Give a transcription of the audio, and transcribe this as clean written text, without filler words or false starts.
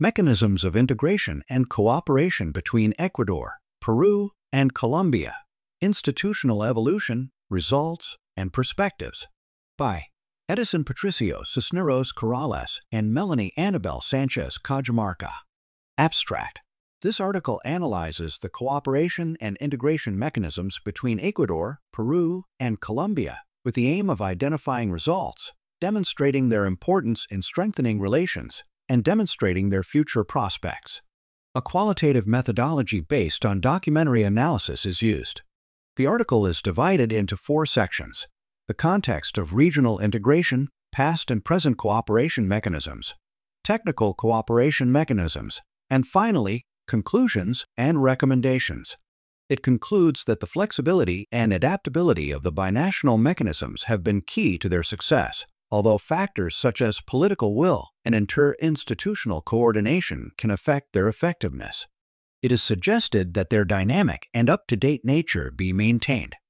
Mechanisms of integration and cooperation between Ecuador, Peru, and Colombia. Institutional evolution, results, and perspectives. By Edison Patricio Cisneros Corrales and Melanie Annabel Sanchez Cajamarca. Abstract. This article analyzes the cooperation and integration mechanisms between Ecuador, Peru, and Colombia with the aim of identifying results, demonstrating their importance in strengthening relations, and demonstrating their future prospects. A qualitative methodology based on documentary analysis is used. The article is divided into 4 sections: the context of regional integration, past and present cooperation mechanisms, technical cooperation mechanisms, and finally, conclusions and recommendations. It concludes that the flexibility and adaptability of the binational mechanisms have been key to their success, although factors such as political will and interinstitutional coordination can affect their effectiveness. It is suggested that their dynamic and up-to-date nature be maintained.